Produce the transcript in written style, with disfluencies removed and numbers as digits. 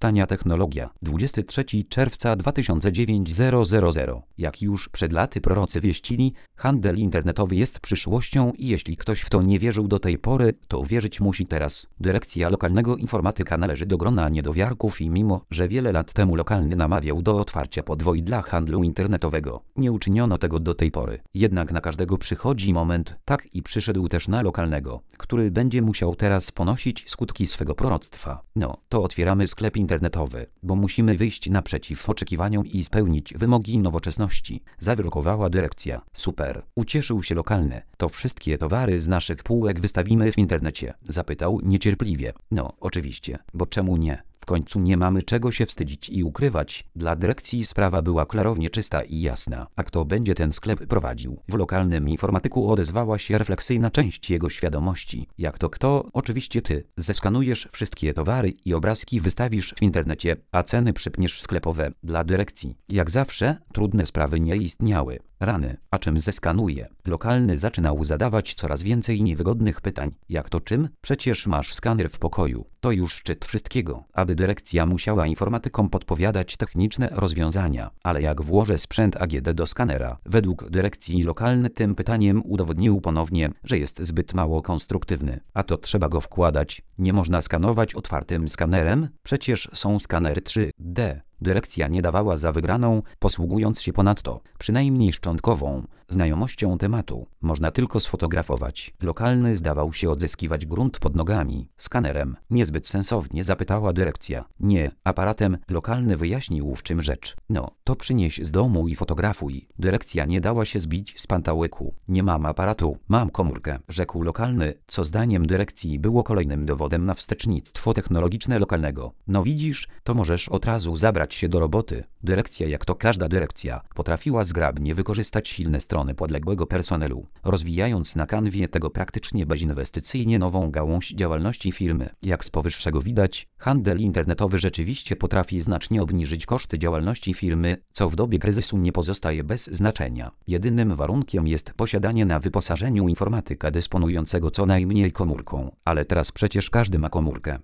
Tania technologia. 23 czerwca 2009 Jak już przed laty prorocy wieścili, handel internetowy jest przyszłością i jeśli ktoś w to nie wierzył do tej pory, to wierzyć musi teraz. Dyrekcja lokalnego informatyka należy do grona niedowiarków i mimo, że wiele lat temu lokalny namawiał do otwarcia podwoi dla handlu internetowego, nie uczyniono tego do tej pory. Jednak na każdego przychodzi moment, tak i przyszedł też na lokalnego, który będzie musiał teraz ponosić skutki swego proroctwa. No, to otwieramy sklep internetowy, bo musimy wyjść naprzeciw oczekiwaniom i spełnić wymogi nowoczesności, zawyrokowała dyrekcja. Super. Ucieszył się lokalny. To wszystkie towary z naszych półek wystawimy w internecie? Zapytał niecierpliwie. No, oczywiście, bo czemu nie? W końcu nie mamy czego się wstydzić i ukrywać. Dla dyrekcji sprawa była klarownie czysta i jasna. A kto będzie ten sklep prowadził? W lokalnym informatyku odezwała się refleksyjna część jego świadomości. Jak to kto? Oczywiście ty. Zeskanujesz wszystkie towary i obrazki wystawisz w internecie, a ceny przypniesz sklepowe. Dla dyrekcji, jak zawsze, trudne sprawy nie istniały. Rany, a czym zeskanuje? Lokalny zaczynał zadawać coraz więcej niewygodnych pytań. Jak to czym? Przecież masz skaner w pokoju. To już szczyt wszystkiego, aby dyrekcja musiała informatykom podpowiadać techniczne rozwiązania. Ale jak włożę sprzęt AGD do skanera? Według dyrekcji lokalny tym pytaniem udowodnił ponownie, że jest zbyt mało konstruktywny. A to trzeba go wkładać. Nie można skanować otwartym skanerem? Przecież są skanery 3D. Dyrekcja nie dawała za wygraną, posługując się ponadto, przynajmniej szczątkową, znajomością tematu. Można tylko sfotografować. Lokalny zdawał się odzyskiwać grunt pod nogami. Skanerem. Niezbyt sensownie zapytała dyrekcja. Nie, aparatem. Lokalny wyjaśnił, w czym rzecz. No, to przynieś z domu i fotografuj. Dyrekcja nie dała się zbić z pantałyku. Nie mam aparatu, mam komórkę, rzekł lokalny, co zdaniem dyrekcji było kolejnym dowodem na wstecznictwo technologiczne lokalnego. No widzisz, to możesz od razu zabrać się do roboty. Dyrekcja, jak to każda dyrekcja, potrafiła zgrabnie wykorzystać silne strony podległego personelu, rozwijając na kanwie tego praktycznie bezinwestycyjnie nową gałąź działalności firmy. Jak z powyższego widać, handel internetowy rzeczywiście potrafi znacznie obniżyć koszty działalności firmy, co w dobie kryzysu nie pozostaje bez znaczenia. Jedynym warunkiem jest posiadanie na wyposażeniu informatyka dysponującego co najmniej komórką. Ale teraz przecież każdy ma komórkę.